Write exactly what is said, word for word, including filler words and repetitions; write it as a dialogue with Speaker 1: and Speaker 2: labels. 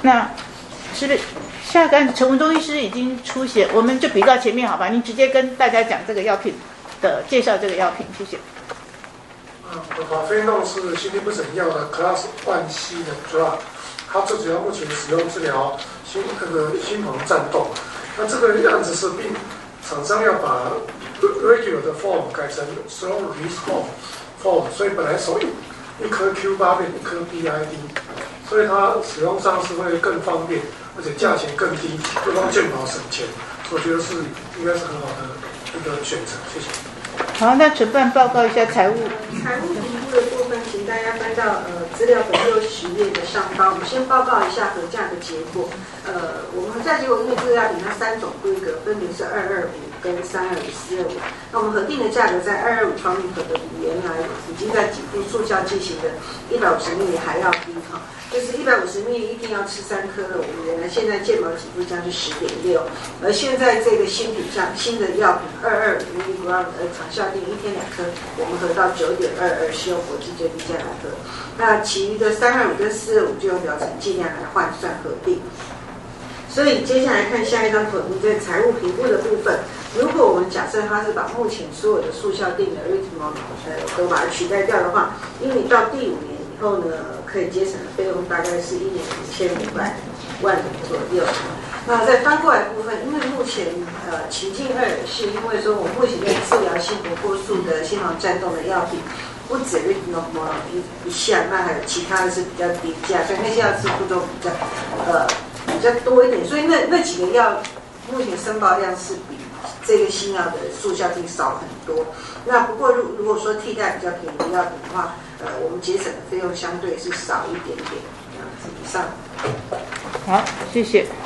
Speaker 1: 那是不是下个案子陈文忠医师已经出现，我们就比到前面好吧？你直接跟大家讲这个药品的介绍，这个药品，谢谢。
Speaker 2: 嗯，法非诺是心律不整药的 Class one C 的 drug， 它最主要目前使用治疗心那个心房颤动。那这个样子是病厂商要把 regular 的 form 改成 slow release form form， 所以本来手一颗 Q 八变一颗 B I D， 所以它使用上是会更方便，而且价钱更低，就帮健保省钱。我觉得是应该是很好的一个选择。谢谢。
Speaker 1: 好，那承办报告一下财务。
Speaker 3: 财务评估的部分，请大家翻到呃资料本六十页的上方。我们先报告一下核价的结果。呃，我们核价结果因为这个药品它三种规格，分别是二二五跟三二五、四二五。那我们核定的价格在二二五方面可能比原来已经在给付速效剂型的一百五十毫升还要低哈。就是一百五十毫升一定要吃三颗的，我们原来现在健保给付价是十点六，而现在这个新品上新的药品二二五 milligram 呃长效定一天两颗，我们合到九点二二，是用国际最低价来合。那其余的三二五跟四二五就用疗程剂量来换算核定。所以接下来看下一张图，我们在财务评估的部分，如果我们假设它是把目前所有的速效定的 Ritmol 呃都把它取代掉的话，因为到第五年以后呢，可以节省的费用大概是一年五千五百万左右。那再翻过来的部分，因为目前呃情境二是因为说我们目前在治疗心搏过速的心房颤动的药品，不止 Ritmol 一一项，那还有其他的是比较低价，所以那些药是步骤比较呃比较多一点，所以那那几个药目前申报量是比这个新药的速效定少很多。那不过如如果说替代比较便宜的药品的话，呃，我们节省的费用相对是少一点点。这样子以上。
Speaker 1: 好，谢谢。